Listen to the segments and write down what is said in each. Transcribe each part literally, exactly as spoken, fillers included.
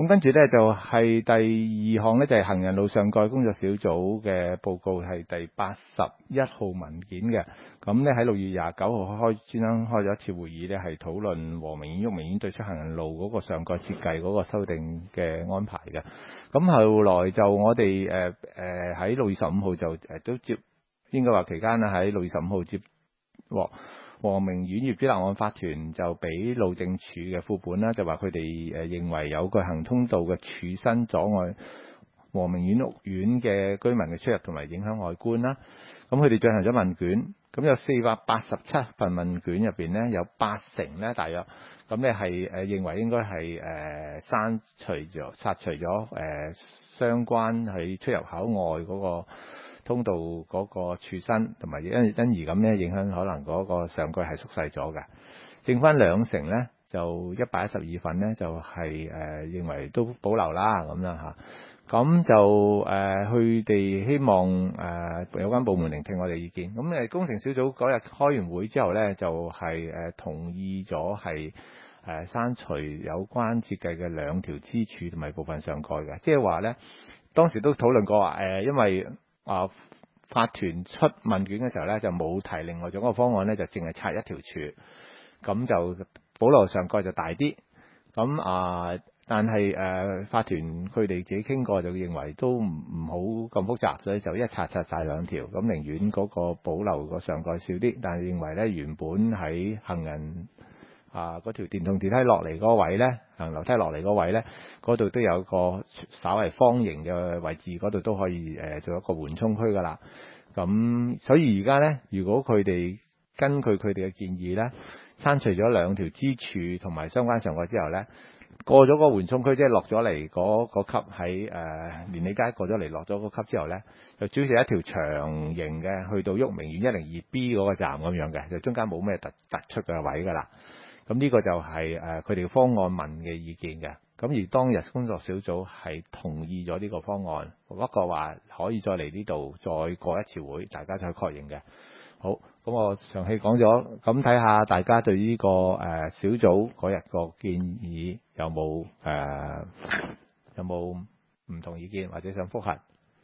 咁跟住咧就係、是、第二項咧就係、是、行人路上蓋工作小組嘅報告係第八十一號文件嘅。咁咧喺六月廿九號開專登開咗一次會議咧，係討論和明苑、郁明苑對出行人路嗰個上蓋設計嗰個修訂嘅安排嘅。咁後來就我哋誒誒喺六月十五號就誒、呃、都接，應該話期間咧喺六月十五號接獲和明苑業主立案法團就俾路政署嘅副本啦，就話佢哋誒認為有巨行通道嘅柱身阻礙和明苑屋苑嘅居民嘅出入同埋影響外觀啦。咁佢哋進行咗問卷，咁有四百八十七份問卷入邊咧，有八成咧大約，咁咧係誒認為應該係誒刪除咗、拆除咗誒、呃、相關喺出入口外嗰個通道嗰個柱身，同埋因因而咁咧影響可能嗰個上蓋係縮細咗嘅。剩翻兩成咧，就一百一十二份咧，就係、是、誒、呃、認為都保留啦咁啦嚇。咁就誒，佢、呃、哋希望誒、呃、有關部門聆聽我哋意見。咁誒工程小組嗰日開完會之後咧，就係、是、誒、呃、同意咗係誒刪除有關設計嘅兩條支柱同埋部分上蓋嘅。即係話咧，當時都討論過話誒、呃，因為啊、呃、法團出問卷嘅時候咧，就冇提另外仲一個方案咧，就淨係拆一條柱，咁就保留上蓋就大啲。咁啊。呃但係誒、呃、法團佢哋自己傾過就認為都唔唔好咁複雜，所以就一拆拆晒兩條，咁寧願嗰個保留個上蓋少啲，但係認為咧原本喺行人啊嗰條電動電梯落嚟嗰位咧，行樓梯落嚟嗰位咧，嗰度都有個稍為方形嘅位置，嗰度都可以誒、呃、做一個緩衝區噶啦。咁所以而家咧，如果佢哋根據佢哋嘅建議咧，刪除咗兩條支柱同埋相關上蓋之後咧，過咗個緩衝區，即係落咗嚟嗰個級喺誒連理街過咗嚟落咗個級之後咧，就主要係一條長形嘅去到郁明苑一零二 B 嗰個站咁樣嘅，就中間冇咩突突出嘅位㗎啦。咁呢個就係誒佢哋方案問嘅意見嘅。咁而當日工作小組係同意咗呢個方案，不過話可以再嚟呢度再過一次會，大家再確認嘅。好，咁我詳細講咗，咁睇下大家對呢、這個誒、呃、小組嗰日個建議有冇誒、呃、有冇唔同意見或者想複核？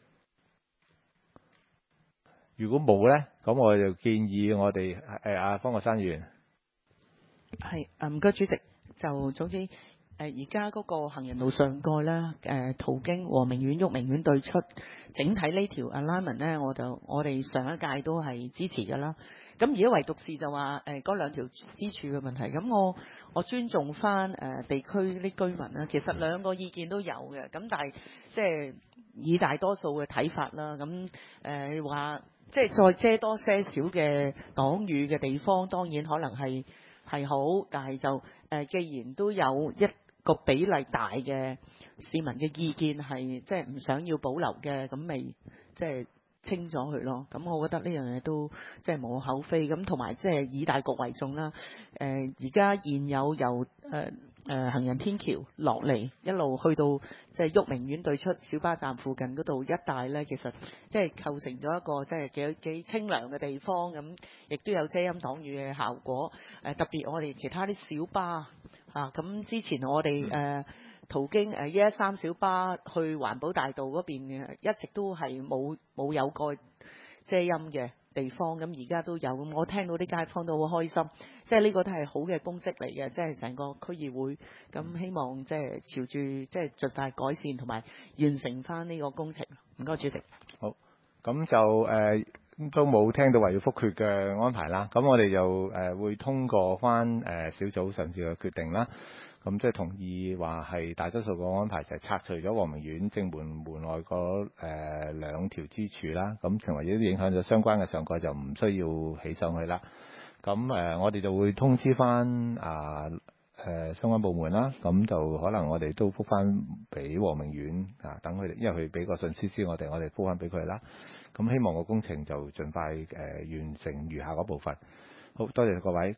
如果冇咧，咁我就建議我哋誒阿方國珊議員係啊，唔該主席，就總之誒而家嗰個行人路上蓋啦，誒、呃、途經和明苑、郁明苑對出，整體呢條 alignment 咧，我就我哋上一屆都係支持㗎啦。咁而家唯獨是就話誒嗰兩條支柱嘅問題，咁我我尊重翻誒、呃、地區啲居民啦。其實兩個意見都有嘅，咁但係即係以大多數嘅睇法啦，咁誒話即係再遮多些少嘅擋雨嘅地方，當然可能係係好，但係就誒、呃、既然都有一個比例大嘅市民嘅意見係即係唔想要保留嘅，咁咪即係清咗佢咯。咁我覺得呢樣嘢都即係無可厚非。咁同埋即係以大局為重啦。誒而家現有由誒誒、呃、行人天橋落嚟一路去到即係郁明苑對出小巴站附近嗰度一帶咧，其實即係構成咗一個即係幾幾清涼嘅地方，咁亦都有遮陰擋雨嘅效果。誒、呃、特別我哋其他啲小巴啊，咁之前我哋誒、呃、途經誒一一三小巴去環保大道嗰邊嘅，一直都係冇冇有過遮陰嘅地方，咁而家都有。咁我聽到啲街坊都好開心，即係呢個都係好嘅功績嚟嘅，即係成個區議會咁希望即係朝住即係盡快改善同埋完成翻呢個工程。唔該主席。 好，咁就誒、呃、都冇聽到話要覆決嘅安排啦。咁我哋就誒、呃、會通過翻誒、呃、小組上次嘅決定啦。咁即係同意話係大多數個安排就係拆除咗和明苑正門門外嗰誒、呃、兩條支柱啦。咁成為亦都影響咗相關嘅上蓋，就唔需要起上去啦。咁誒、呃、我哋就會通知翻啊誒相關部門啦。咁就可能我哋都覆翻俾和明苑啊，等佢哋，因為佢俾個信息先我哋，我哋覆翻俾佢啦。咁希望個工程就盡快誒、呃、完成餘下嗰部分。好多謝各位。